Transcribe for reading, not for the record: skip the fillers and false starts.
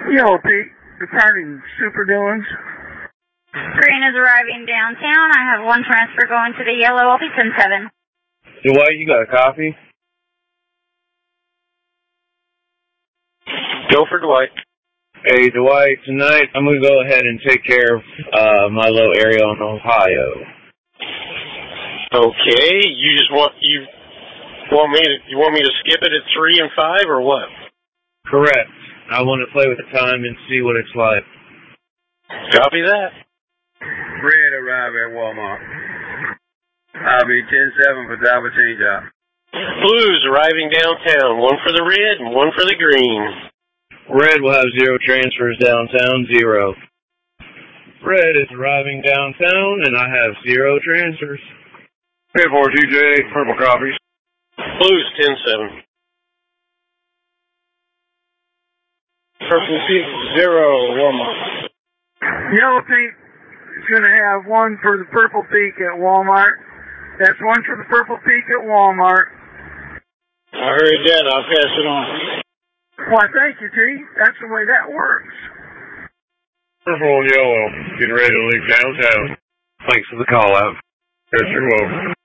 Yellow Pete, departing Super Dillons. Green is arriving downtown. I have one transfer going to the yellow. I'll be 10-7. Dwight, you got a copy? Go for Dwight. Hey, Dwight, tonight I'm going to go ahead and take care of my little area on Ohio. Okay, you want me to skip it at 3 and 5 or what? Correct. I want to play with the time and see what it's like. Copy that. Red arrive at Walmart. I'll be 10-7 for driver change out. Blues arriving downtown. One for the red and one for the green. Red will have 0 transfers downtown, 0. Red is arriving downtown, and I have 0 transfers. 10-4 TJ, purple copies. Blues 10-7. Purple Peak 0, Walmart. Yellow Peak is going to have 1 for the Purple Peak at Walmart. That's 1 for the Purple Peak at Walmart. I heard that. I'll pass it on. Why, thank you, T. That's the way that works. Purple and yellow, getting ready to leave downtown. Thanks for the call out. Yes, you're welcome.